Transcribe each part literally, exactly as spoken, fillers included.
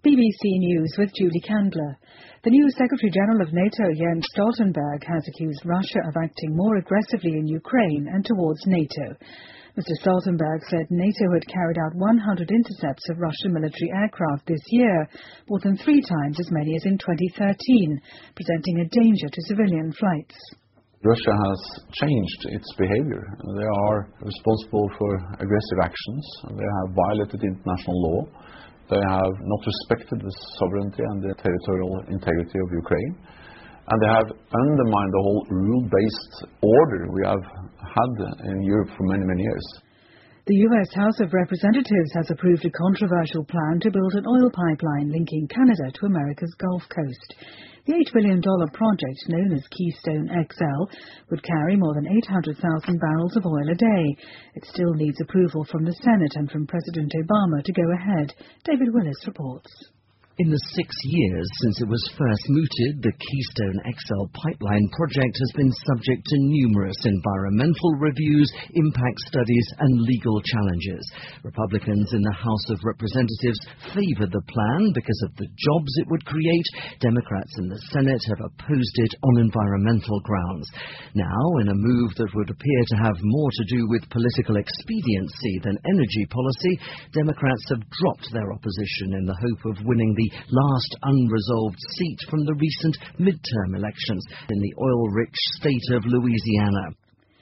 B B C News with Julie Candler. The new Secretary-General of NATO, Jens Stoltenberg, has accused Russia of acting more aggressively in Ukraine and towards NATO. Mister Stoltenberg said NATO had carried out one hundred intercepts of Russian military aircraft this year, more than three times as many as in twenty thirteen, presenting a danger to civilian flights. Russia has changed its behavior. They are responsible for aggressive actions. They have violated international law. They have not respected the sovereignty and the territorial integrity of Ukraine. And they have undermined the whole rule-based order we have had in Europe for many, many years. The U S House of Representatives has approved a controversial plan to build an oil pipeline linking Canada to America's Gulf Coast. The eight billion dollars project, known as Keystone X L, would carry more than eight hundred thousand barrels of oil a day. It still needs approval from the Senate and from President Obama to go ahead. David Willis reports. In the six years since it was first mooted, the Keystone X L pipeline project has been subject to numerous environmental reviews, impact studies and legal challenges. Republicans in the House of Representatives favoured the plan because of the jobs it would create. Democrats in the Senate have opposed it on environmental grounds. Now, in a move that would appear to have more to do with political expediency than energy policy, Democrats have dropped their opposition in the hope of winning the last unresolved seat from the recent midterm elections in the oil-rich state of Louisiana.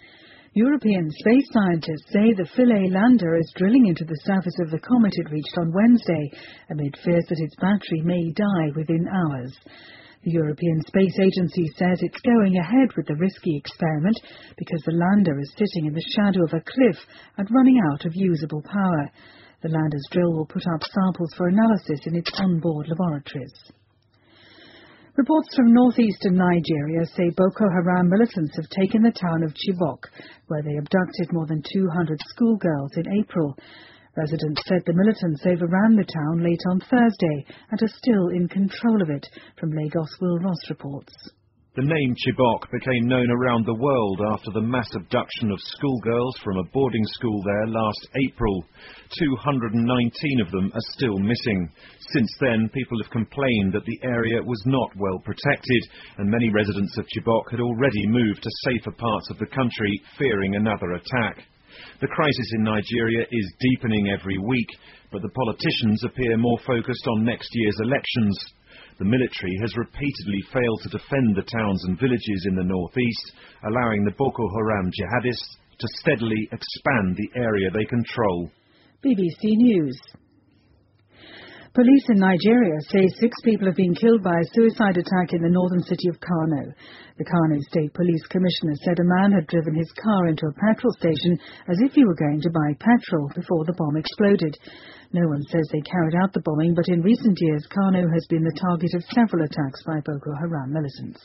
European space scientists say the Philae lander is drilling into the surface of the comet it reached on Wednesday, amid fears that its battery may die within hours. The European Space Agency says it's going ahead with the risky experiment because the lander is sitting in the shadow of a cliff and running out of usable power. The lander's drill will put up samples for analysis in its onboard laboratories. Reports from northeastern Nigeria say Boko Haram militants have taken the town of Chibok, where they abducted more than two hundred schoolgirls in April. Residents said the militants overran the town late on Thursday and are still in control of it. From Lagos, Will Ross reports. The name Chibok became known around the world after the mass abduction of schoolgirls from a boarding school there last April. two hundred nineteen of them are still missing. Since then, people have complained that the area was not well protected, and many residents of Chibok had already moved to safer parts of the country, fearing another attack. The crisis in Nigeria is deepening every week, but the politicians appear more focused on next year's elections. The military has repeatedly failed to defend the towns and villages in the northeast, allowing the Boko Haram jihadists to steadily expand the area they control. B B C News. Police in Nigeria say six people have been killed by a suicide attack in the northern city of Kano. The Kano State Police Commissioner said a man had driven his car into a petrol station as if he were going to buy petrol before the bomb exploded. No one says they carried out the bombing, but in recent years Kano has been the target of several attacks by Boko Haram militants.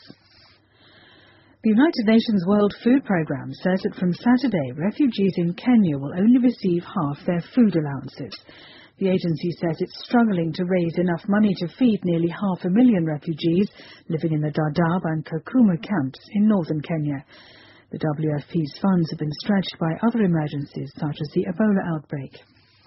The United Nations World Food Programme says that from Saturday, refugees in Kenya will only receive half their food allowances. The agency says it's struggling to raise enough money to feed nearly half a million refugees living in the Dadaab and Kakuma camps in northern Kenya. The W F P's funds have been stretched by other emergencies such as the Ebola outbreak.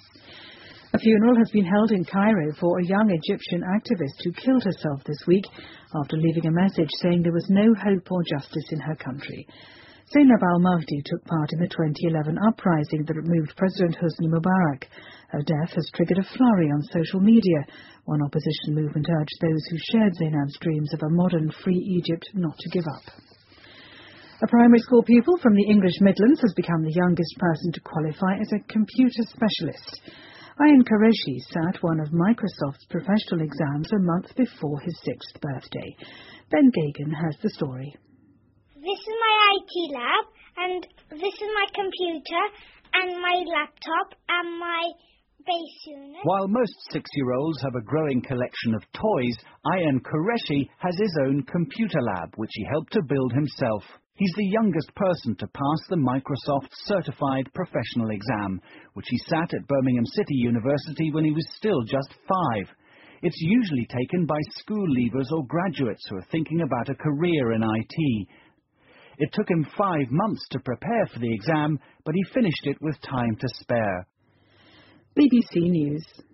A funeral has been held in Cairo for a young Egyptian activist who killed herself this week after leaving a message saying there was no hope or justice in her country. Zainab al-Mahdi took part in the twenty eleven uprising that removed President Hosni Mubarak. Her death has triggered a flurry on social media. One opposition movement urged those who shared Zainab's dreams of a modern, free Egypt not to give up. A primary school pupil from the English Midlands has become the youngest person to qualify as a computer specialist. Ayan Qureshi sat one of Microsoft's professional exams a month before his sixth birthday. Ben Gagan has the story. This is my I T lab, and this is my computer, and my laptop, and my base unit. While most six-year-olds have a growing collection of toys, Ayan Qureshi has his own computer lab, which he helped to build himself. He's the youngest person to pass the Microsoft Certified Professional Exam, which he sat at Birmingham City University when he was still just five. It's usually taken by school leavers or graduates who are thinking about a career in I T. It took him five months to prepare for the exam, but he finished it with time to spare. B B C News.